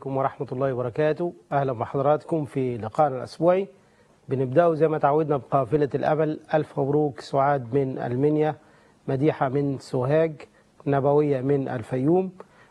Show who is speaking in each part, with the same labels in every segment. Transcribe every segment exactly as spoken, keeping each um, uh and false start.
Speaker 1: عليكم ورحمة الله وبركاته. أهلا بحضراتكم في لقائنا الأسبوعي. بنبدأ زي ما تعودنا بقافلة الأمل. ألف مبروك سعاد من المنيا، مديحة من سوهاج، نبوية من الفيوم،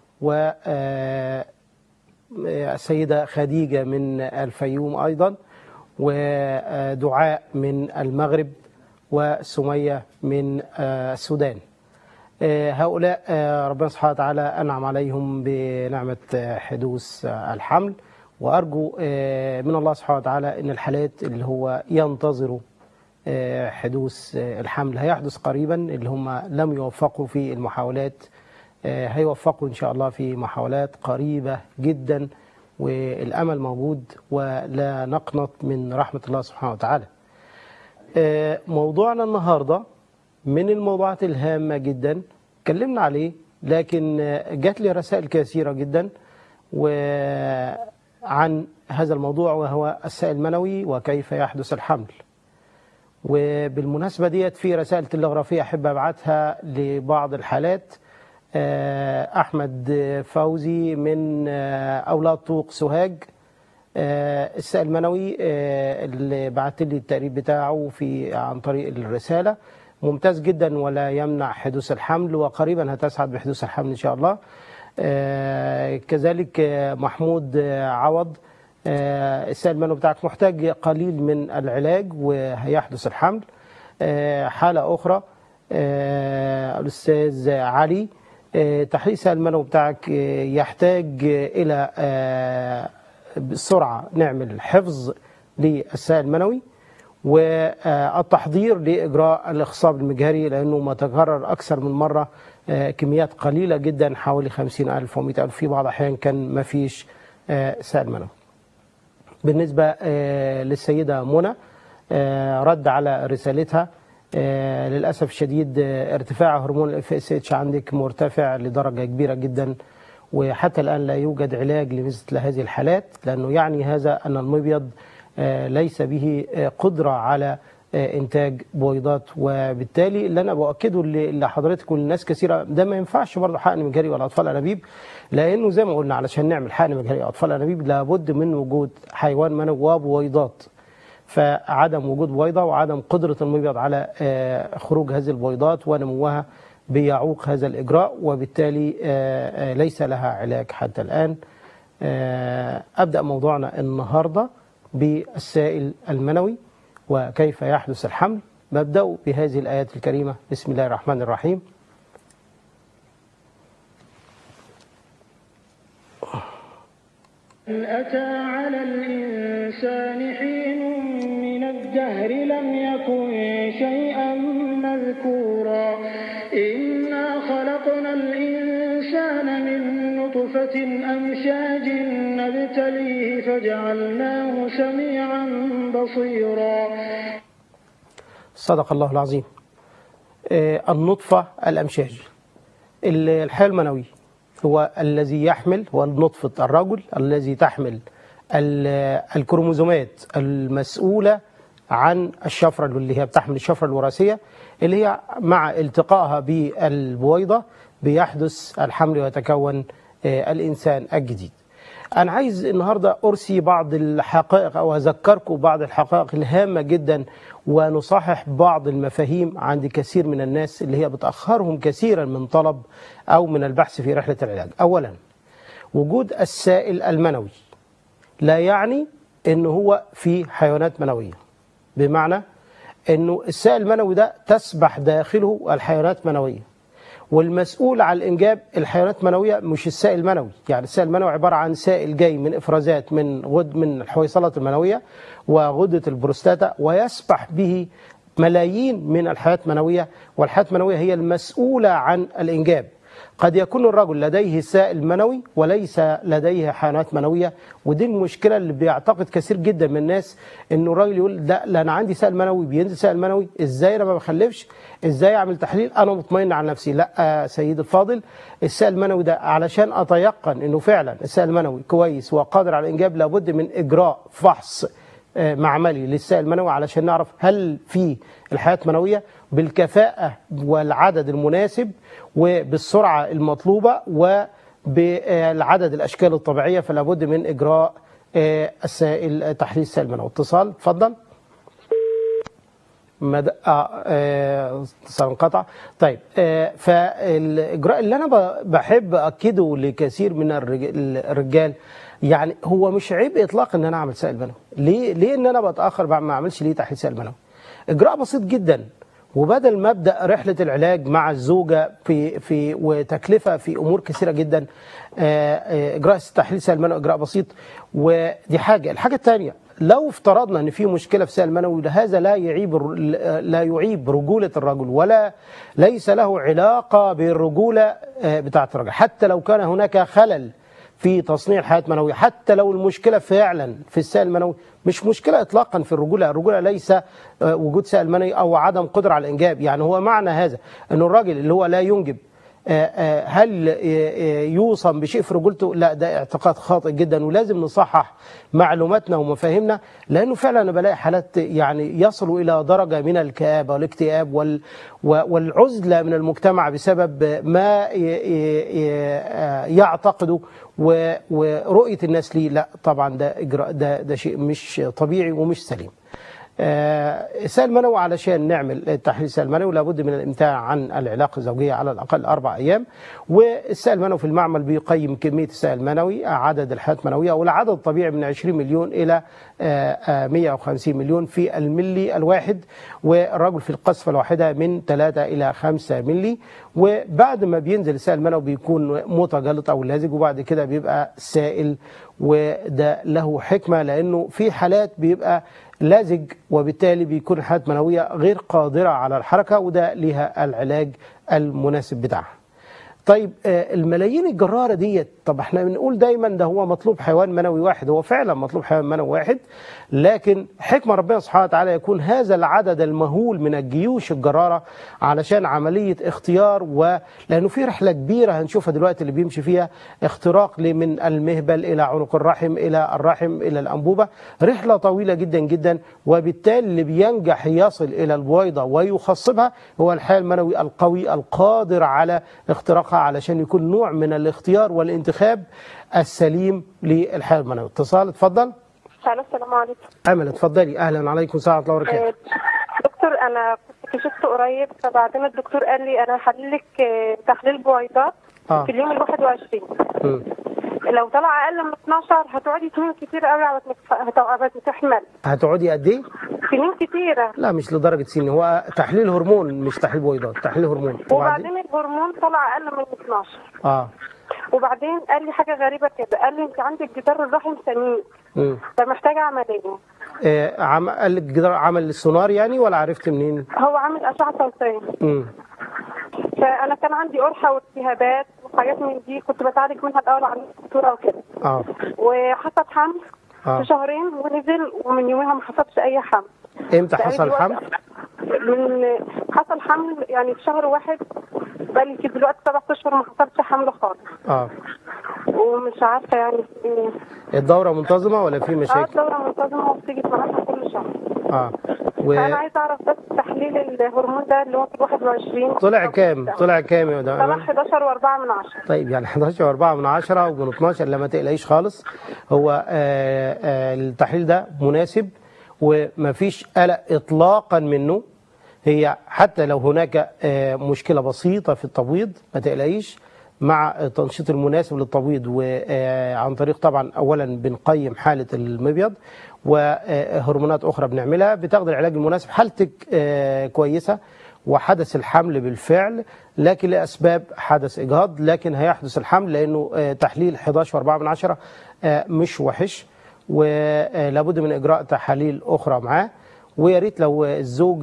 Speaker 1: والسيدة خديجة من الفيوم أيضا، ودعاء من المغرب، وسمية من السودان. هؤلاء ربنا سبحانه وتعالى أنعم عليهم بنعمة حدوث الحمل، وأرجو من الله سبحانه وتعالى أن الحالات اللي هو ينتظروا حدوث الحمل هيحدث قريبا، اللي هم لم يوفقوا في المحاولات هيوفقوا إن شاء الله في محاولات قريبة جدا، والأمل موجود ولا نقنط من رحمة الله سبحانه وتعالى. موضوعنا النهاردة من الموضوعات الهامة جدا اتكلمنا عليه، لكن جات لي رسائل كثيرة جدا وعن هذا الموضوع، وهو السائل المنوي وكيف يحدث الحمل. وبالمناسبة ديت في رسائل تلغرافية أحب أبعتها لبعض الحالات. أحمد فوزي من أولاد طوق سوهاج، السائل المنوي اللي بعت لي التقرير بتاعه في عن طريق الرسالة ممتاز جدا ولا يمنع حدوث الحمل، وقريبا هتسعد بحدوث الحمل إن شاء الله. كذلك محمود عوض، السائل المنوي بتاعك محتاج قليل من العلاج وهيحدث الحمل. حالة أخرى الأستاذ علي، تحليل السائل المنوي بتاعك يحتاج إلى بسرعة نعمل حفظ للسائل المنوي والتحضير لإجراء الإخصاب المجهري، لأنه ما تكرر أكثر من مرة، كميات قليلة جدا حوالي خمسين ألف ومئة ألف، في بعض الأحيان كان ما فيش سائل منوي. بالنسبة للسيدة منى، رد على رسالتها، للأسف الشديد ارتفاع هرمون الاف اس اتش عندك مرتفع لدرجة كبيرة جدا، وحتى الآن لا يوجد علاج لمثل هذه الحالات، لأنه يعني هذا أن المبيض ليس به قدرة على إنتاج بويضات. وبالتالي اللي أنا بأكده لحضرتك وللناس كثيرة، ده ما ينفعش برضه حقن مجهري ولا أطفال أنابيب، لأنه زي ما قلنا علشان نعمل حقن مجهري أو أطفال أنابيب لابد من وجود حيوان منوي وبويضات، فعدم وجود بويضة وعدم قدرة المبيض على خروج هذه البويضات ونموها بيعوق هذا الإجراء، وبالتالي ليس لها علاج حتى الآن. أبدأ موضوعنا النهاردة بالسائل المنوي وكيف يحدث الحمل. ببدأ بهذه الآيات الكريمة. بسم الله الرحمن الرحيم.
Speaker 2: هل أتى على الإنسان حين من الدهر لم يكن شيئا مذكورا إنا خلقنا الإنسان من نطفة أمشاج نبتليه فجعلناه سميعا بصيرا.
Speaker 1: صدق الله العظيم. النطفة الأمشاج، الحيوان المنوي هو الذي يحمل، هو نطفة الرجل الذي تحمل الكروموزومات المسؤولة عن الشفرة، اللي هي بتحمل الشفرة الوراثية، اللي هي مع التقائها بالبويضة بيحدث الحمل ويتكون الإنسان الجديد. أنا عايز النهاردة أرسي بعض الحقائق أو أذكركم بعض الحقائق الهامة جدا، ونصحح بعض المفاهيم عند كثير من الناس اللي هي بتأخرهم كثيرا من طلب أو من البحث في رحلة العلاج. أولا، وجود السائل المنوي لا يعني أنه هو في حيوانات منوية، بمعنى أنه السائل المنوي ده تسبح داخله الحيوانات المنوية، والمسؤول عن الإنجاب الحيوانات المنوية مش السائل المنوي. يعني السائل المنوي عبارة عن سائل جاي من إفرازات من غد من الحويصلات المنوية وغدة البروستاتا، ويسبح به ملايين من الحيوانات المنوية، والحيوانات المنوية هي المسؤولة عن الإنجاب. قد يكون الرجل لديه سائل منوي وليس لديه حيوانات منوية، ودي المشكلة اللي بيعتقد كثير جدا من الناس، انه الراجل يقول لا, لا انا عندي سائل منوي، بينزل سائل منوي، ازاي انا ما بخلفش، ازاي اعمل تحليل، انا مطمئن على نفسي. لا سيد الفاضل، السائل المنوي ده علشان اتيقن انه فعلا السائل المنوي كويس وقادر على الانجاب، لابد من اجراء فحص معملي للسائل المنوي علشان نعرف هل في الحياة المنوية بالكفاءة والعدد المناسب وبالسرعة المطلوبة بالعدد الاشكال الطبيعيه، فلا بد من اجراء السائل تحليل السائل المنوي. اتصال، اتفضل. مد... اه اتصال انقطع. طيب آه فالاجراء اللي انا بحب اكده لكثير من الرجال، يعني هو مش عيب اطلاقا ان انا اعمل سائل منوي. ليه؟ ليه ان انا بتاخر ما اعملش ليه تحليل سائل منوي؟ اجراء بسيط جدا، وبدل ما ابدا رحله العلاج مع الزوجه في في وتكلفه في امور كثيره جدا، اجراء تحليل سائل منوي اجراء بسيط. ودي حاجه. الحاجه الثانيه، لو افترضنا ان في مشكله في سائل منوي، هذا لا يعيب لا يعيب رجوله الرجل، ولا ليس له علاقه بالرجوله بتاعه الرجل، حتى لو كان هناك خلل في تصنيع الحياه المنويه، حتى لو المشكله فعلا في السائل المنوي، مش مشكله اطلاقا في الرجوله. الرجوله ليس وجود سائل منوي او عدم قدره على الانجاب. يعني هو معنى هذا ان الراجل اللي هو لا ينجب هل يوصم بشيء في رجولته؟ لا، ده اعتقاد خاطئ جدا، ولازم نصحح معلوماتنا ومفاهيمنا، لانه فعلا انا بلاقي حالات يعني يصلوا الى درجه من الكآبه والاكتئاب والعزله من المجتمع بسبب ما يعتقدوا ورؤيه الناس ليه. لا طبعا ده اجراء ده ده شيء مش طبيعي ومش سليم. السائل المنوي، علشان نعمل تحليل السائل المنوي لابد من الامتناع عن العلاقه الزوجيه على الاقل اربع ايام. والسائل المنوي في المعمل بيقيم كميه السائل المنوي، عدد الحالات المنويه، والعدد الطبيعي من عشرين مليون الى مئة وخمسين مليون في الملي الواحد، والرجل في القصفه الواحده من ثلاثة الى خمسة ملي. وبعد ما بينزل السائل المنوي بيكون متجلط او لازج، وبعد كده بيبقى سائل. وده له حكمه، لانه في حالات بيبقى لازج وبالتالي بيكون الحالة المنوية غير قادرة على الحركة، وده ليها العلاج المناسب بتاعها. طيب الملايين الجرارة ديت، طب احنا بنقول دايما ده هو مطلوب حيوان منوي واحد، هو فعلا مطلوب حيوان منوي واحد، لكن حكمة ربنا سبحانه وتعالى يكون هذا العدد المهول من الجيوش الجرارة علشان عملية اختيار، ولأنه في رحلة كبيرة هنشوفها دلوقتي اللي بيمشي فيها اختراق من المهبل إلى عنق الرحم إلى الرحم إلى الأنبوبة، رحلة طويلة جدا جدا، وبالتالي اللي بينجح يصل إلى البويضة ويخصبها هو الحيوان المنوي القوي القادر على اختراقها، علشان يكون نوع من الاختيار والانتخاب السليم للحيوان المنوي. اتصال، اتفضل.
Speaker 3: السلام عليكم.
Speaker 1: امل، اتفضلي. اهلا، عليكم السلام ورحمه الله وبركاته.
Speaker 3: دكتور، انا كنت كشفت قريب، فبعدين الدكتور قال لي انا هحلل لك تحليل بويضات آه. في اليوم ال واحد وعشرين. م. لو طلع اقل من اتناشر هتقعدي سنين كتير قوي على ما تحمل.
Speaker 1: هتقعدي قد ايه؟
Speaker 3: سنين كتيره.
Speaker 1: لا مش لدرجه سنين، هو تحليل هرمون مش تحليل بويضات، تحليل هرمون.
Speaker 3: وبعدين الهرمون طلع اقل من اتناشر.
Speaker 1: اه
Speaker 3: وبعدين قال لي حاجه غريبه كده، قال لي انت عندك جدار الرحم سميك، فمحتاجه عمليه.
Speaker 1: آه عم... قال لك جدار، عمل السونار يعني ولا عرفت منين؟
Speaker 3: هو عامل اشعه صوتيه. امم فانا كان عندي قرحه والتهابات وحاجات من دي، كنت بتعالج منها الاول عند الدكتوره وكده. اه وحصل حمل آه. في شهرين ونزل، ومن يومها ما حصلش اي حمل.
Speaker 1: امتى حصل حمل؟
Speaker 3: من حصل حمل يعني في شهر واحد، بقالي كده دلوقتي سبع اشهر ما حصلش حمل خالص. اه ومش عارفه يعني ايه.
Speaker 1: الدوره منتظمه ولا في مشاكل؟
Speaker 3: اه الدوره منتظمه وبتيجي معاها كل شهر.
Speaker 1: اه و...
Speaker 3: انا عايزه اعرف بس تحليل الهرمون ده اللي هو في واحد وعشرين
Speaker 1: طلع كام؟ طلع كام يا ده؟
Speaker 3: طلع حداشر وأربعة من عشرة.
Speaker 1: طيب يعني حداشر وأربعة من عشرة ومن اتناشر، لما تقلقيش خالص. هو آه آه التحليل ده مناسب ومفيش قلق اطلاقا منه. هي حتى لو هناك آه مشكله بسيطه في التبويض ما تقلقيش، مع التنشيط المناسب للتبويض، وعن طريق طبعا اولا بنقيم حاله المبيض وهرمونات اخرى بنعملها، بتاخد العلاج المناسب. حالتك كويسه وحدث الحمل بالفعل، لكن لاسباب حدث اجهاض، لكن هيحدث الحمل لانه تحليل حداشر وأربعة من عشرة مش وحش، ولابد من اجراء تحاليل اخرى معاه. ويا ريت لو الزوج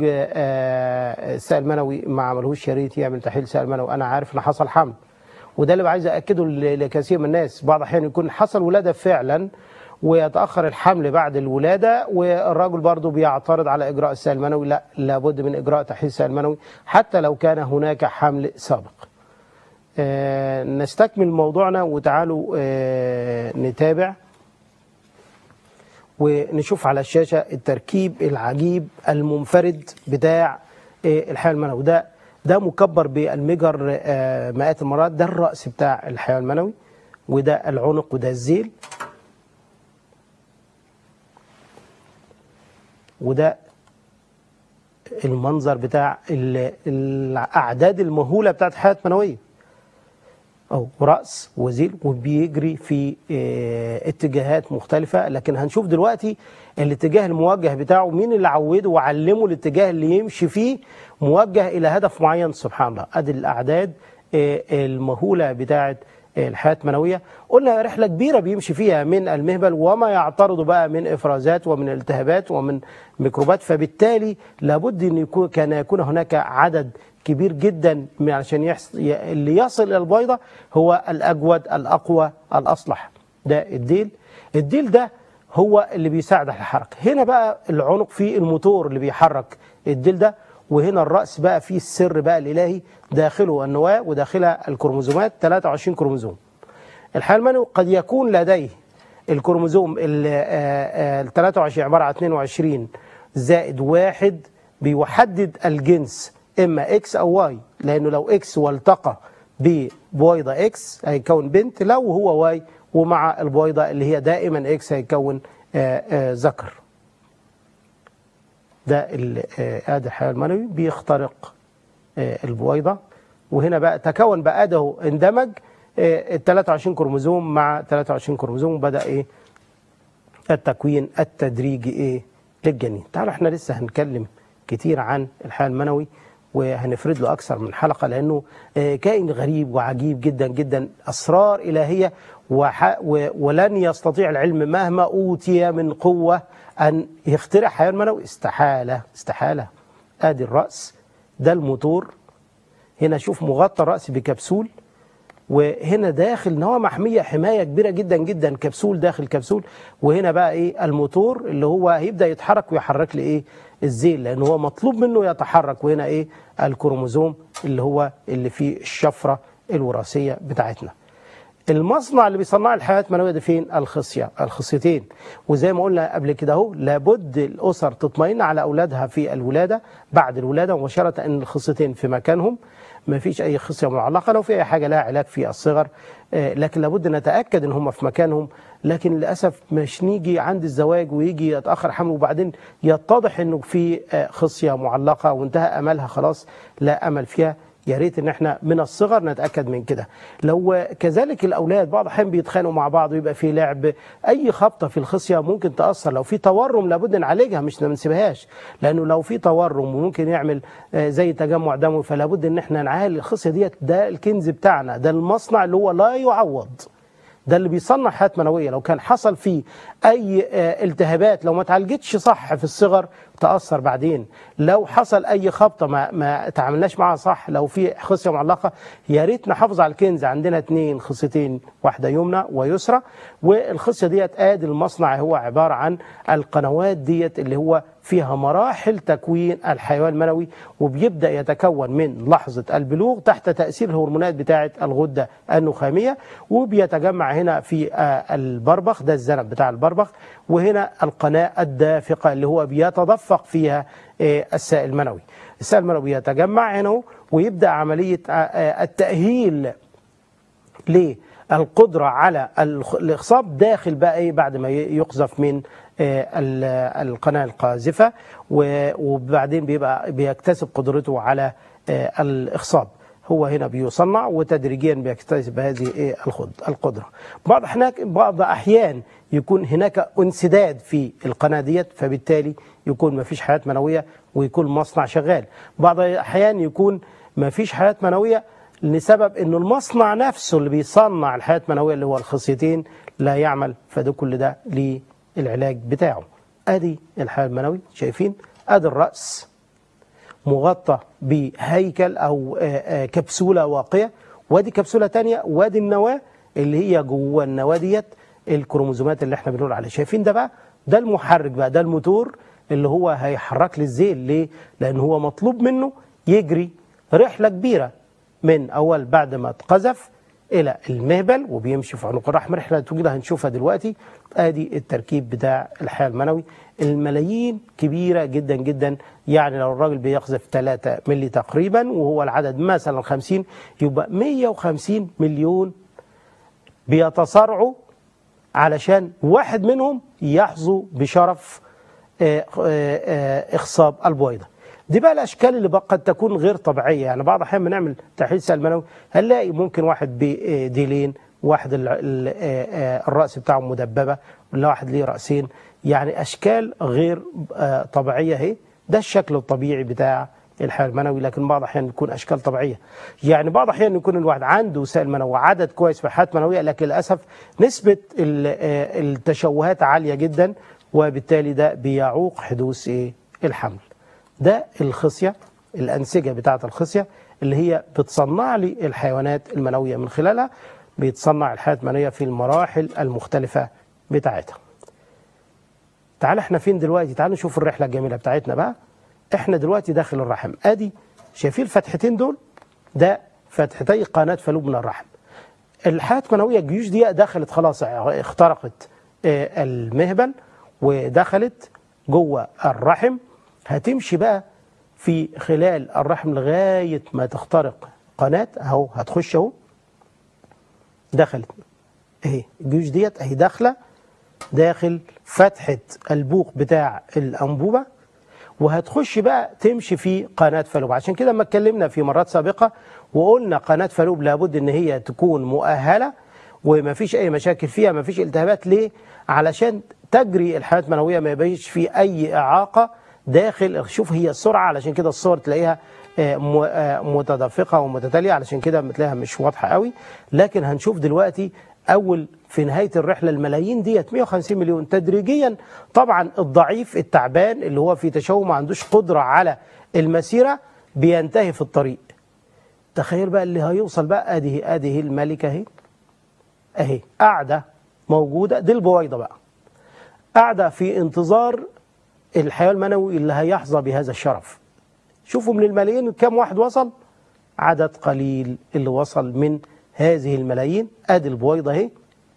Speaker 1: السائل المنوي ما عملهوش يا ريت يعمل تحليل سائل منوي. انا عارف ان حصل حمل، وده اللي عايز اكده لكثير من الناس. بعض الاحيان يكون حصل ولاده فعلا ويتاخر الحمل بعد الولاده، والراجل برضه بيعترض على اجراء السائل المنوي. لا، لابد من اجراء تحليل السائل المنوي حتى لو كان هناك حمل سابق. آه نستكمل موضوعنا وتعالوا آه نتابع ونشوف على الشاشه التركيب العجيب المنفرد بتاع آه الحيوان المنوي. ده ده مكبر بالمجر آه مئات المرات. ده الرأس بتاع الحيوان المنوي، وده العنق وده الذيل، وده المنظر بتاع الأعداد المهولة بتاعت الحياة المنوية، أو رأس وذيل، وبيجري في اتجاهات مختلفة. لكن هنشوف دلوقتي الاتجاه الموجه بتاعه، مين اللي عوده وعلمه الاتجاه اللي يمشي فيه موجه إلى هدف معين. سبحان الله، أدي الأعداد المهولة بتاعت الحياة المنوية. قلنا رحلة كبيرة بيمشي فيها من المهبل وما يعترض بقى من إفرازات ومن التهابات ومن ميكروبات، فبالتالي لابد أن يكون كان يكون هناك عدد كبير جدا عشان يحصل اللي يصل إلى البويضة هو الأجود الأقوى الأصلح. ده الديل. الديل ده هو اللي بيساعد على الحركة. هنا بقى العنق فيه الموتور اللي بيحرك الديل ده، وهنا الرأس بقى فيه السر بقى الإلهي، داخله النواة وداخلها الكروموزومات، ثلاثة وعشرين كروموزوم. الحيوان المنوي قد يكون لديه الكروموزوم ال ثلاثة وعشرين عبارة عن اثنين وعشرين زائد واحد بيحدد الجنس، إما إكس أو واي، لأنه لو إكس والتقى ببويضة إكس هيكون بنت، لو هو واي ومع البويضة اللي هي دائما إكس هيكون ذكر. ده ادي الحيوان المنوي بيخترق البويضة، وهنا بقى تكون بقى ده اندمج ال ثلاثة وعشرين كروموزوم مع ثلاثة وعشرين كروموزوم، بدأ ايه التكوين التدريجي ايه للجنين. تعالوا احنا لسه هنتكلم كتير عن الحيوان المنوي وهنفرد له أكثر من حلقة، لأنه كائن غريب وعجيب جدا جدا، أسرار إلهية، ولن يستطيع العلم مهما أوتي من قوة أن يخترع حيوان منوي، استحالة استحالة. آدي الرأس، ده الموتور. هنا شوف مغطى الرأس بكبسول، وهنا داخل نواة محمية حماية كبيرة جدا جدا، كبسول داخل كبسول. وهنا بقى ايه الموتور اللي هو هيبدأ يتحرك ويحرك لي ايه الذيل، لأنه هو مطلوب منه يتحرك. وهنا ايه الكروموزوم اللي هو اللي فيه الشفرة الوراثية بتاعتنا. المصنع اللي بيصنع الحيوانات المنوية ده فين؟ الخصية، الخصيتين. وزي ما قلنا قبل كده اهو، لابد الأسر تطمئن على أولادها في الولادة، بعد الولادة مباشرة أن الخصيتين في مكانهم، ما فيش أي خصية معلقة، لو في أي حاجة لها علاج في الصغر، لكن لابد نتأكد أن هم في مكانهم. لكن للأسف مش نيجي عند الزواج ويجي يتأخر حمل وبعدين يتضح أنه في خصية معلقة وانتهى أملها خلاص، لا أمل فيها. يا ريت ان احنا من الصغر نتاكد من كده. لو كذلك الاولاد بعض الاحيان بيتخانقوا مع بعض ويبقى في لعب، اي خبطه في الخصيه ممكن تاثر. لو في تورم لابد نعالجها، مش ما نسيبهاش، لانه لو في تورم وممكن يعمل زي تجمع دموي، فلا بد ان احنا نعالج الخصيه ديت. ده الكنز بتاعنا، ده المصنع اللي هو لا يعوض، ده اللي بيصنع حياة منوية. لو كان حصل فيه أي التهابات، لو ما تعالجتش صح في الصغر تأثر بعدين. لو حصل أي خبطة ما ما تعاملناش معها صح، لو في خصية معلقة، يا ريت نحافظ على الكنز. عندنا اثنين خصيتين، واحدة يمنى ويسرى، والخصية ديت آدي المصنع هو عبارة عن القنوات ديت اللي هو فيها مراحل تكوين الحيوان المنوي، وبيبدأ يتكون من لحظة البلوغ تحت تأثير الهرمونات بتاعة الغدة النخامية، وبيتجمع هنا في البربخ، ده الذنب بتاع البربخ، وهنا القناة الدافقة اللي هو بيتدفق فيها السائل المنوي. السائل المنوي يتجمع هنا ويبدأ عملية التأهيل للقدرة على الإخصاب داخل بقى إيه بعد ما يقذف من القناة القاذفة، وبعدين بيبقى بيكتسب قدرته على الإخصاب. هو هنا بيصنع وتدريجيا بيكتسب هذه القدرة. بعض هناك بعض أحيان يكون هناك انسداد في القناة ديت، فبالتالي يكون ما فيش حياة منوية ويكون مصنع شغال. بعض الأحيان يكون ما فيش حياة منوية لسبب إنه المصنع نفسه اللي بيصنع الحياة المنوية اللي هو الخصيتين لا يعمل، فده كل ده للعلاج بتاعه. أدي الحيوان المنوي، شايفين؟ أدي الرأس مغطى بهيكل أو كبسولة واقية، وادي كبسولة تانية، وادي النواة اللي هي جوه النواة ديت الكروموزومات اللي احنا بنقول عليها. شايفين ده بقى؟ ده المحرك بقى، ده الموتور اللي هو هيحرك لي الذيل. ليه؟ لأن هو مطلوب منه يجري رحلة كبيرة من أول بعد ما اتقذف إلى المهبل، وبيمشي في عنق الرحم رحلة طويلة هنشوفها دلوقتي. آدي التركيب بتاع الحيوان المنوي، الملايين كبيرة جدا جدا. يعني لو الراجل بيقذف ثلاثة ملي تقريبا وهو العدد مثلا خمسين، يبقى مية وخمسين مليون بيتصارعوا علشان واحد منهم يحظوا بشرف إخصاب البويضة. دي بقى الأشكال اللي قد تكون غير طبيعية. يعني بعض الأحيان بنعمل تحليل سائل منوي هنلاقي ممكن واحد بديلين، واحد الرأس بتاعه مدببة، ولا واحد ليه رأسين، يعني أشكال غير طبيعية. اهي ده الشكل الطبيعي بتاع الحيوان المنوي، لكن بعض الأحيان يكون أشكال طبيعية. يعني بعض الأحيان يكون الواحد عنده سائل منوي عدد كويس في حالات منوية، لكن للأسف نسبة التشوهات عالية جدا، وبالتالي ده بيعوق حدوث إيه؟ الحمل. ده الخصية، الأنسجة بتاعة الخصية اللي هي بتصنع لي الحيوانات المنوية، من خلالها بيتصنع الحيوانات المنوية في المراحل المختلفة بتاعتها. تعال احنا فين دلوقتي؟ تعال نشوف الرحلة الجميلة بتاعتنا بقى. احنا دلوقتي داخل الرحم، ادي شايفين الفتحتين دول؟ ده فتحتي قناة فالوب من الرحم. الحيوانات المنوية الجيوش دي دخلت خلاص، اخترقت المهبل ودخلت جوه الرحم. هتمشي بقى في خلال الرحم لغاية ما تخترق قناة اهو، هتخش اهو، دخلت اهي الجيوش ديت اهي داخله داخل فتحة البوق بتاع الأنبوبة، وهتخش بقى تمشي في قناة فالوب. عشان كده لما اتكلمنا في مرات سابقة وقلنا قناة فالوب لابد ان هي تكون مؤهلة وما فيش اي مشاكل فيها، ما فيش التهابات. ليه؟ علشان تجري الحيوانات المنوية ما يبقاش في اي اعاقة داخل. شوف هي السرعة، علشان كده الصور تلاقيها متدفقة ومتتالية، علشان كده بتلاقيها مش واضحة قوي. لكن هنشوف دلوقتي اول في نهاية الرحلة الملايين ديت مئة وخمسين مليون تدريجيا. طبعا الضعيف التعبان اللي هو في تشوه ما عندوش قدرة على المسيرة بينتهي في الطريق. تخيل بقى اللي هيوصل بقى. ادي ادي الملكة اهي اهي قاعدة موجودة، دي البويضة بقى قاعدة في انتظار الحيوان المنوي اللي هيحظى بهذا الشرف. شوفوا من الملايين كم واحد وصل؟ عدد قليل اللي وصل من هذه الملايين. ادي البويضة اهي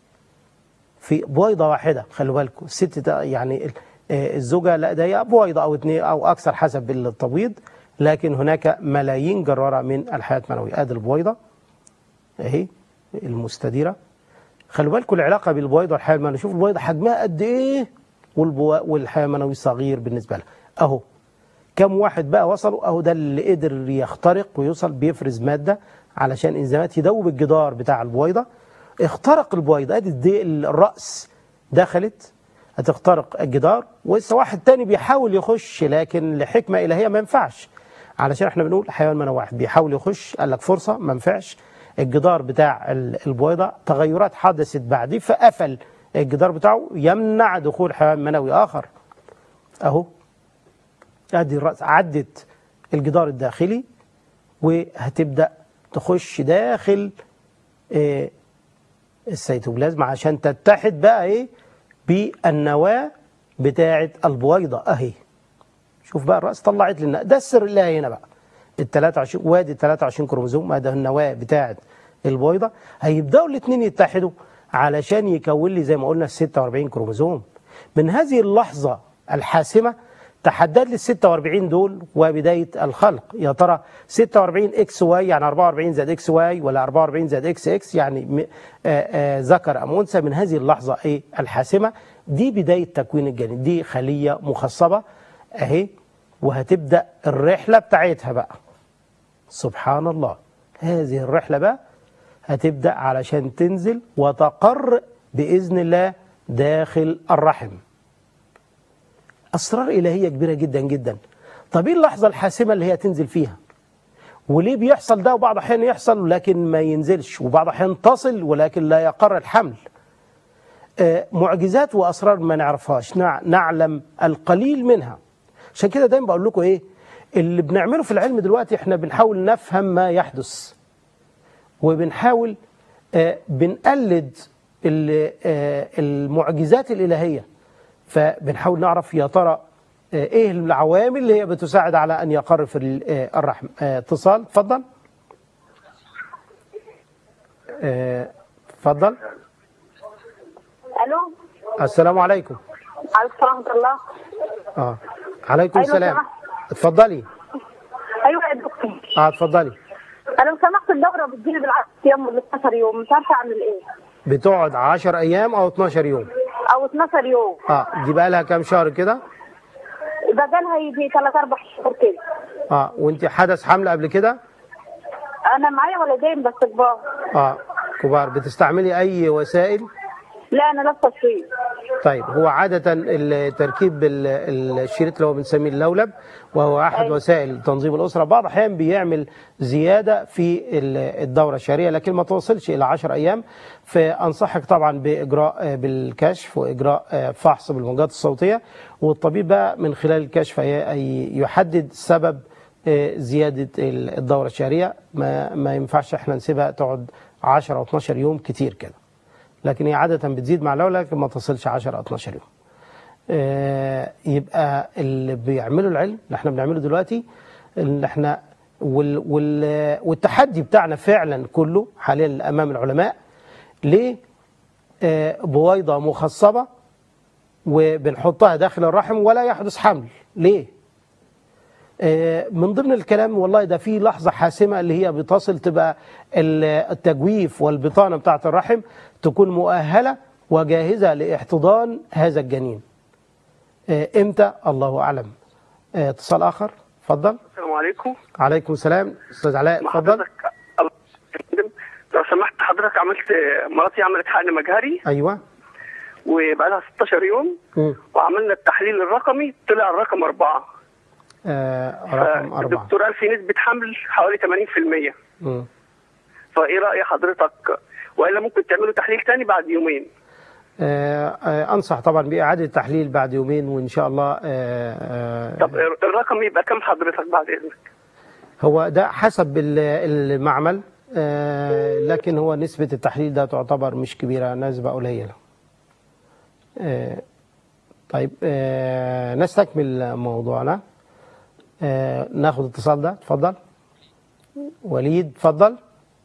Speaker 1: في بويضة واحدة. خلوا بالكم الست يعني الزوجة لا ده بويضة أو اثنين أو أكثر حسب التبويض، لكن هناك ملايين جرارة من الحيوانات المنوية. ادي البويضة اهي المستديرة. خلوا بالكم العلاقة بالبويضة والحيوان المنوي. شوف البويضة حجمها قد ايه والحيوان المنوي صغير بالنسبة لها. اهو كم واحد بقى وصلوا؟ اهو ده اللي قدر يخترق ويوصل، بيفرز مادة علشان انزيمات يدوب الجدار بتاع البويضة. اخترق البويضة، ادي الرأس دخلت هتخترق الجدار، ولسه واحد تاني بيحاول يخش، لكن لحكمة إلهية ما ينفعش. علشان احنا بنقول حيوان منوي واحد بيحاول يخش، قال لك فرصة ما ينفعش. الجدار بتاع البويضة تغيرات حدثت بعديه فقفل الجدار بتاعه يمنع دخول حيوان منوي آخر. اهو ادي الرأس عدت الجدار الداخلي وهتبدأ تخش داخل اه السيتوبلازم عشان تتحد بقى ايه بالنواة بتاعة البويضة اهي. شوف بقى الرأس طلعت لنا، ده السر اللي هنا بقى ال ثلاثة وعشرين وادي ال ثلاثة وعشرين كروموزوم، ادي النواة بتاعة البويضة. هيبدأوا الاثنين يتحدوا علشان يكون لي زي ما قلنا ال ستة وأربعين كروموزوم. من هذه اللحظة الحاسمة تحدد لي ال ستة وأربعين دول وبداية الخلق. يا ترى ستة وأربعين اكس واي يعني أربعة وأربعين زائد اكس واي، ولا أربعة وأربعين زائد اكس اكس يعني ذكر أم أنثى؟ من هذه اللحظة ايه الحاسمة دي بداية تكوين الجنين. دي خلية مخصبة اهي، وهتبدأ الرحلة بتاعتها بقى. سبحان الله، هذه الرحلة بقى هتبدأ علشان تنزل وتقر بإذن الله داخل الرحم. أسرار إلهية كبيرة جدا جدا. طب ايه اللحظة الحاسمة اللي هي تنزل فيها؟ وليه بيحصل ده؟ وبعض الأحيان يحصل لكن ما ينزلش، وبعض الأحيان تصل ولكن لا يقر الحمل. آه معجزات وأسرار ما نعرفهاش، نعلم القليل منها. عشان كده دايما بقول لكم ايه اللي بنعمله في العلم دلوقتي، احنا بنحاول نفهم ما يحدث وبنحاول آه بنقلد آه المعجزات الإلهية. فبنحاول نعرف يا ترى ايه العوامل اللي هي بتساعد على ان يقر في الرحم. اتصال، اتفضل. اتفضل.
Speaker 3: الو،
Speaker 2: السلام عليكم.
Speaker 3: عليكم السلام ورحمه الله.
Speaker 2: اه عليكم السلام. اتفضلي.
Speaker 3: ايوه يا دكتور.
Speaker 2: اه اتفضلي.
Speaker 3: انا لو سمحت الدوره بتجيلي بالعكس يوم ال اتناشر يوم، مش عارفه اعمل ايه.
Speaker 1: بتقعد عشرة ايام او اتناشر يوم
Speaker 4: او اتناشر يوم.
Speaker 1: اه دي بقى لها كام شهر كده؟
Speaker 4: ده جالها يجي ثلاث اربع شهور كده.
Speaker 1: اه وانت حدث حمل قبل كده؟
Speaker 4: انا معايا ولدين بس كبار.
Speaker 1: اه كبار. بتستعملي اي وسائل؟
Speaker 4: لا انا لابسه شريط.
Speaker 1: طيب هو عادة التركيب الشريط اللي هو بنسميه اللولب، وهو أحد أيوة. وسائل تنظيم الأسرة، بعض الأحيان بيعمل زيادة في الدورة الشهرية لكن ما توصلش إلى عشر أيام، فأنصحك طبعا بإجراء بالكشف وإجراء فحص بالموجات الصوتية، والطبيب بقى من خلال الكشف يحدد سبب زيادة الدورة الشهرية. ما, ما ينفعش احنا نسيبها تقعد عشرة أو اتناشر يوم كتير كده، لكن هي عادة بتزيد مع الأولى لكن ما تصلش عشرة أو اتناشر يوم. آه يبقى اللي بيعمله العلم اللي احنا بنعمله دلوقتي اللي احنا وال وال والتحدي بتاعنا فعلا كله حاليا أمام العلماء ليه آه بويضة مخصبة وبنحطها داخل الرحم ولا يحدث حمل. ليه؟ آه من ضمن الكلام والله ده في لحظة حاسمة اللي هي بتصل تبقى التجويف والبطانة بتاعة الرحم تكون مؤهلة وجاهزة لاحتضان هذا الجنين. آه امتى؟ الله أعلم. آه اتصال آخر اتفضل.
Speaker 5: السلام عليكم.
Speaker 1: عليكم السلام أستاذ علاء اتفضل.
Speaker 5: لو سمحت حضرتك عملت مراتي عملت حقن مجهري.
Speaker 1: أيوه.
Speaker 5: وبقى لها ستاشر يوم م. وعملنا التحليل الرقمي طلع الرقم أربعة.
Speaker 1: آه رقم أربعة.
Speaker 5: الدكتور قال في نسبة حمل حوالي ثمانين في المية.
Speaker 1: م.
Speaker 5: فإيه رأي حضرتك؟ وإلا ممكن تعملوا تحليل تاني بعد يومين.
Speaker 1: آه آه أنصح طبعا بإعادة التحليل بعد يومين وإن شاء الله. آه
Speaker 5: آه طب الرقم يبقى كم حضرتك بعد إذنك؟
Speaker 1: هو ده حسب المعمل، آه لكن هو نسبة التحليل ده تعتبر مش كبيرة، نسبة قليلة. آه طيب آه نستكمل موضوعنا. آه ناخد اتصال ده اتفضل. وليد اتفضل.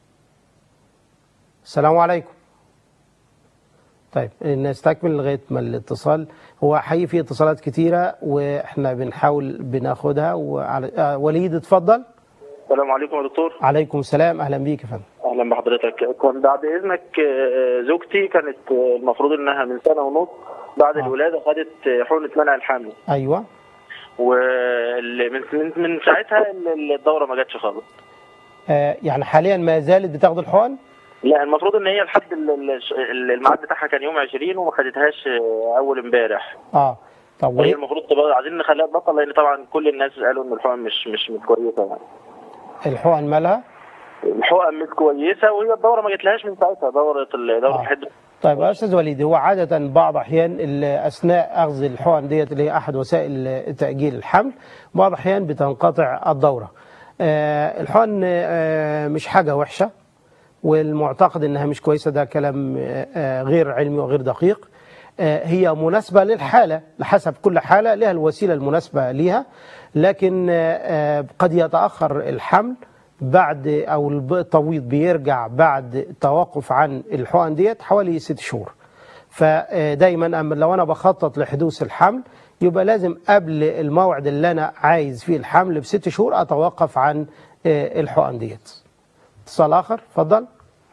Speaker 1: السلام عليكم. طيب نستكمل لغايه ما الاتصال. هو حقيقي في اتصالات كتيره واحنا بنحاول بناخدها. وعلى... آه وليد اتفضل.
Speaker 6: السلام عليكم يا دكتور.
Speaker 1: عليكم السلام اهلا بيك يا فندم.
Speaker 6: اهلا بحضرتك. كان بعد اذنك زوجتي كانت المفروض انها من سنه ونص بعد آه. الولاده خدت حقنه منع الحمل.
Speaker 1: ايوه.
Speaker 6: ومن من, من ساعتها الدوره ما جاتش خالص.
Speaker 1: آه يعني حاليا ما زالت بتاخد الحقن؟
Speaker 6: لا المفروض ان هي لحد الميعاد بتاعها كان يوم عشرين وما خدتهاش اول امبارح.
Speaker 1: اه طب
Speaker 6: هي المفروض تبقى عايزين نخليها تبطل لان طبعا كل الناس قالوا ان الحقن مش مش مش كويسه يعني.
Speaker 1: الحقن مالها؟
Speaker 6: الحقن مش كويسه وهي الدوره ما جاتلهاش من ساعتها دوره دوره
Speaker 1: آه.
Speaker 6: الحد.
Speaker 1: طيب يا استاذ وليد هو عاده بعض احيان اثناء اخذ الحقن ديت اللي هي احد وسائل تاجيل الحمل بعض احيان بتنقطع الدوره. آه الحقن آه مش حاجه وحشه والمعتقد انها مش كويسه ده كلام آه غير علمي وغير دقيق. آه هي مناسبه للحاله لحسب كل حاله لها الوسيله المناسبه ليها، لكن آه قد يتاخر الحمل بعد او التبويض بيرجع بعد توقف عن الحقن ديت حوالي ست شهور. فدايما اما لو انا بخطط لحدوث الحمل يبقى لازم قبل الموعد اللي انا عايز فيه الحمل بست شهور اتوقف عن الحقن ديت. اتصال اخر اتفضل.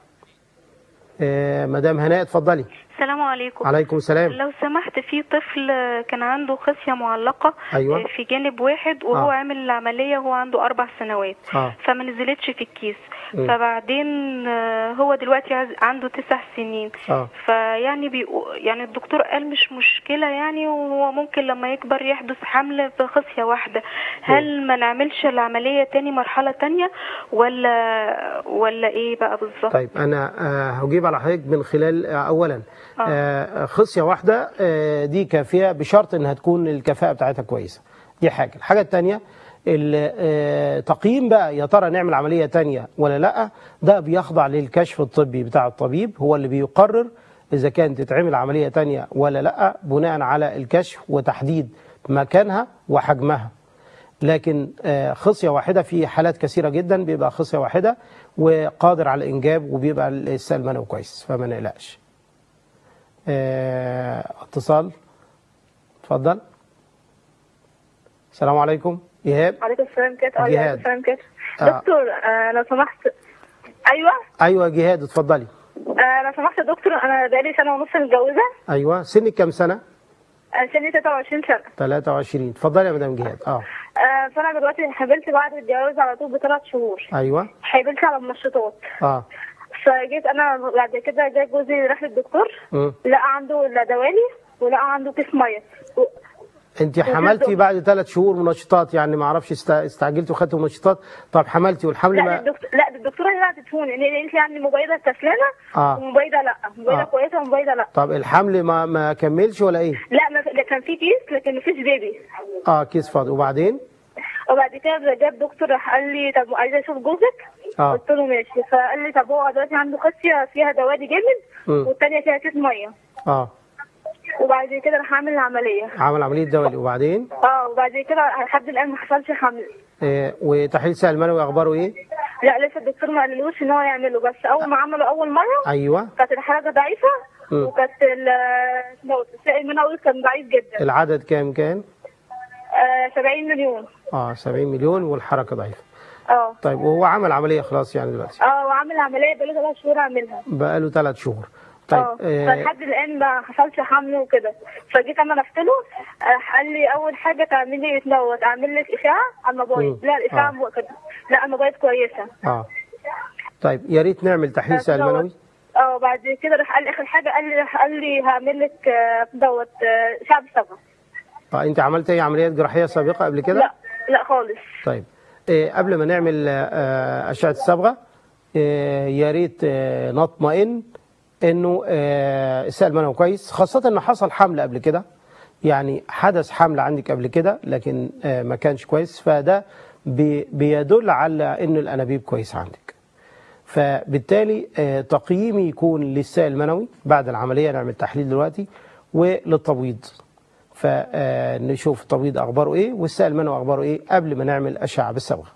Speaker 1: مدام هناء اتفضلي.
Speaker 7: السلام عليكم.
Speaker 1: عليكم السلام.
Speaker 7: لو سمحت في طفل كان عنده خصية معلقة
Speaker 1: أيوة.
Speaker 7: في جانب واحد وهو آه. عامل العملية وهو عنده أربع سنوات
Speaker 1: آه.
Speaker 7: فما نزلتش في الكيس.
Speaker 1: م.
Speaker 7: فبعدين هو دلوقتي عنده تسع سنين
Speaker 1: آه.
Speaker 7: فيعني بيقو يعني الدكتور قال مش مشكلة يعني وهو ممكن لما يكبر يحدث حمل بخصية واحدة. هل م. ما نعملش العملية تاني مرحلة تانية ولا ولا إيه بقى بالظبط؟
Speaker 1: طيب أنا هجيب على حضرتك من خلال أولا آه. خصية واحدة آه دي كافية بشرط انها تكون الكفاءة بتاعتها كويسة. دي حاجة. الحاجة التانية التقييم بقى يا ترى نعمل عملية تانية ولا لا، ده بيخضع للكشف الطبي بتاع الطبيب هو اللي بيقرر اذا كانت تتعمل عملية تانية ولا لا بناء على الكشف وتحديد مكانها وحجمها. لكن آه خصية واحدة في حالات كثيرة جدا بيبقى خصية واحدة وقادر على الانجاب وبيبقى السائل المنوي كويس فما نقلقش. اه اتصال اتفضل. السلام عليكم. ايهاب.
Speaker 4: عليكم السلام كده.
Speaker 1: جهاد.
Speaker 4: السلام كده. دكتور آه لو سمحت. ايوه
Speaker 1: ايوه جهاد اتفضلي.
Speaker 4: آه لو سمحت يا دكتور، انا بقالي سنه ونص متجوزه.
Speaker 1: ايوه، سنك كام سنه؟
Speaker 4: انا سني ثلاثة وعشرين سنه.
Speaker 1: ثلاثة وعشرين. اتفضلي يا مدام جهاد. اه
Speaker 4: آه، فانا دلوقتي حبلت بعد الجواز على طول بثلاث شهور.
Speaker 1: ايوه.
Speaker 4: حبلت على المنشطات.
Speaker 1: اه
Speaker 4: فجيت انا بعد كده جاي جوزي راح للدكتور،
Speaker 1: امم
Speaker 4: لقى عنده لا دوالي ولقى عنده كيس ميه. و...
Speaker 1: انت حملتي بعد ثلاث شهور منشطات، يعني ما اعرفش است... استعجلتي وخدتي منشطات. طب حملتي والحمل
Speaker 4: لا
Speaker 1: ما
Speaker 4: الدكتور لا الدكتوره هي قعدت تفون ان انت يعني مبيضه كسلانه
Speaker 1: اه
Speaker 4: ومبيضه لا مبيضه
Speaker 1: آه.
Speaker 4: كويسه ومبيضه لا.
Speaker 1: طب الحمل ما ما كملش ولا ايه؟
Speaker 4: لا ما في... كان في كيس لكن ما فيش بيبي.
Speaker 1: اه كيس فاضي. وبعدين؟
Speaker 4: وبعد كده جاب دكتور راح قال لي طب عايزه اشوف جوزك.
Speaker 1: اه
Speaker 4: قلت له ماشي. فقال لي طب هو دلوقتي عنده خصيه فيها دوالي جامد والثانيه فيها كيس ميه.
Speaker 1: اه
Speaker 4: وبعد كده راح اعمل العمليه.
Speaker 1: عمل عمليه دوالي. وبعدين؟
Speaker 4: اه وبعد كده لحد الان ما حصلش حمل.
Speaker 1: إيه وتحليل سائل المنوي اخباره ايه؟
Speaker 4: لا لسه الدكتور ما قالوش ان هو يعمله، بس اول ما عمله اول مره
Speaker 1: ايوه
Speaker 4: كانت الحركه ضعيفه وكانت السائل المنوي كان ضعيف جدا.
Speaker 1: العدد كام كان؟
Speaker 4: آه سبعين مليون.
Speaker 1: اه سبعين مليون والحركه ضعيفه.
Speaker 4: اه
Speaker 1: طيب وهو عمل عمليه خلاص يعني دلوقتي؟
Speaker 4: اه وعمل عمليه بقاله ثلاث شهور عاملها.
Speaker 1: بقاله ثلاث شهور. طيب
Speaker 4: اه
Speaker 1: آه
Speaker 4: فلحد الان ما حصلش حمل وكده. فجيت اما رحت له قال لي اول حاجه تعملي دوت اعمل لك اشعه على الموبايل. لا الاشعه
Speaker 1: آه.
Speaker 4: لا الموبايل كويسه.
Speaker 1: اه طيب يا ريت نعمل تحليل سائل منوي.
Speaker 4: اه وبعد كده راح قال لي اخر حاجه قال لي قال لي هعمل لك دوت شعب صبغه.
Speaker 1: اه انت عملت اي عمليات جراحيه سابقه قبل كده؟
Speaker 4: لا لا خالص.
Speaker 1: طيب إيه قبل ما نعمل آه اشعه الصبغه إيه يا ريت آه نطمئن انه آه السائل المنوي كويس، خاصه ان حصل حمل قبل كده، يعني حدث حمل عندك قبل كده لكن آه ما كانش كويس، فده بي بيدل على ان الانابيب كويسه عندك. فبالتالي آه تقييمي يكون للسائل المنوي بعد العمليه، نعمل تحليل دلوقتي، وللتبويض فنشوف التبويض اخباره ايه والسائل المنوي اخباره ايه قبل ما نعمل اشعه بالصبغه.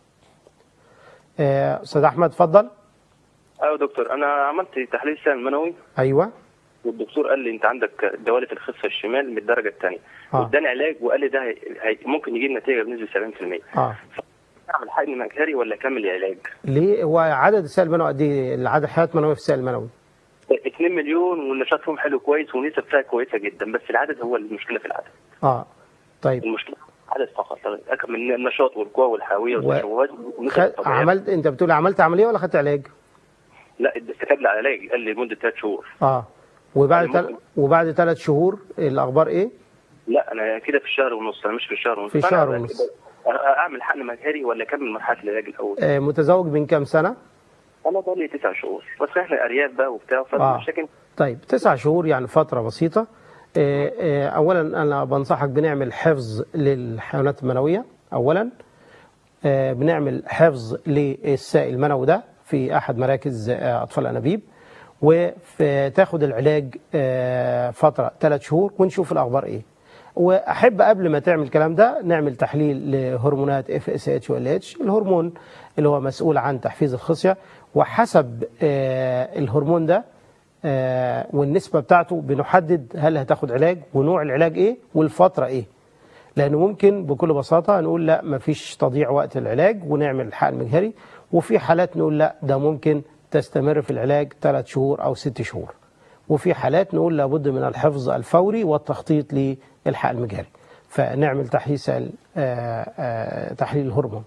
Speaker 1: استاذ احمد اتفضل.
Speaker 6: ايوه دكتور، انا عملت تحليل سائل منوي.
Speaker 1: ايوه.
Speaker 6: والدكتور قال لي انت عندك دوالي في الخصيه الشمال من الدرجه الثانيه.
Speaker 1: آه.
Speaker 6: واداني علاج وقال لي ده هي... هي... ممكن يجيب نتيجه بنسبه سبعين بالمية.
Speaker 1: اه
Speaker 6: اعمل حقن مجهري ولا اكمل العلاج؟
Speaker 1: ليه؟ هو عدد السائل المنوي قد ايه؟ العدد حيوانات منويه في السائل المنوي
Speaker 6: اتنين مليون والنشاط فيهم حلو كويس والنسب فيها كويسه جدا، بس العدد هو المشكله في العدد.
Speaker 1: اه طيب
Speaker 6: المشكله عدد فقط من النشاط والقوه والحيويه والتشوهات.
Speaker 1: خ... عملت انت بتقول عملت عمليه ولا خدت علاج؟
Speaker 6: لا كتب لي علاج، قال لي لمده ثلاث شهور.
Speaker 1: اه وبعد تل... وبعد ثلاث شهور الاخبار ايه؟
Speaker 6: لا انا كده في الشهر ونص، انا مش في الشهر ونص.
Speaker 1: في شهر ونص.
Speaker 6: اعمل حقن مجهري ولا اكمل مرحله العلاج الاول؟
Speaker 1: آه متزوج من كام سنه؟
Speaker 6: انا بقالي تسع شهور، بس احنا ارياف بقى وبتاع
Speaker 1: فالمشاكل. آه. طيب تسع شهور يعني فتره بسيطه. آه آه اولا انا بنصحك بنعمل حفظ للحيوانات المنويه. اولا آه بنعمل حفظ للسائل المنوي ده في احد مراكز آه اطفال انابيب، وتاخد العلاج آه فتره ثلاث شهور ونشوف الاخبار ايه. واحب قبل ما تعمل الكلام ده نعمل تحليل لهرمونات اف اس اتش وال اتش، الهرمون اللي هو مسؤول عن تحفيز الخصيه، وحسب آه الهرمون ده آه والنسبه بتاعته بنحدد هل هتاخد علاج ونوع العلاج ايه والفتره ايه. لانه ممكن بكل بساطه نقول لا مفيش تضييع وقت العلاج ونعمل الحقن المجهري، وفي حالات نقول لا ده ممكن تستمر في العلاج ثلاث شهور او ست شهور، وفي حالات نقول لابد من الحفظ الفوري والتخطيط للحقن المجهري. فنعمل تحليل تحليل الهرمون.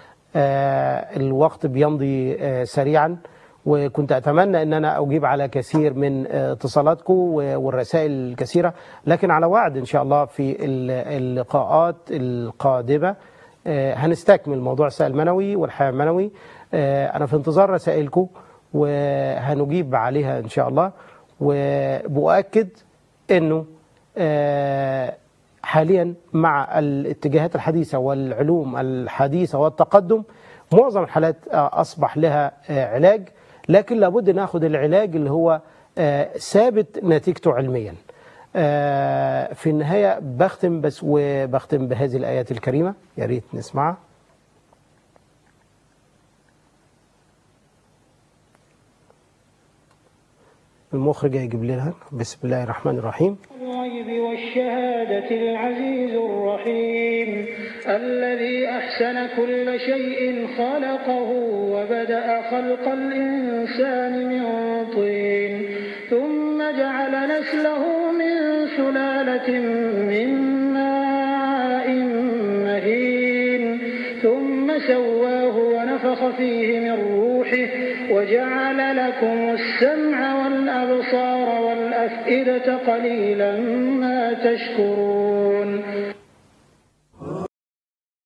Speaker 1: الوقت بيمضي سريعا، وكنت أتمنى أن أنا أجيب على كثير من اتصالاتكم والرسائل الكثيرة، لكن على وعد إن شاء الله في اللقاءات القادمة هنستكمل موضوع السائل المنوي والحيوان المنوي. أنا في انتظار رسائلكم وهنجيب عليها إن شاء الله. وبؤكد أنه حاليا مع الاتجاهات الحديثة والعلوم الحديثة والتقدم معظم الحالات أصبح لها علاج، لكن لابد ناخد العلاج اللي هو ثابت نتيجته علميا. في النهاية بختم بس وبختم بهذه الآيات الكريمة، يا ريت نسمعها. المخرج هيجيب لنا. بسم الله الرحمن الرحيم.
Speaker 8: الشهادة العزيز الرحيم الذي أحسن كل شيء خلقه وبدأ خلق الإنسان من طين ثم جعل نسله من سلالة من ماء مهين ثم سواه ونفخ فيه من روحه وجعل لكم السمع والأبصار والأفئدة قليلا ما تشكرون.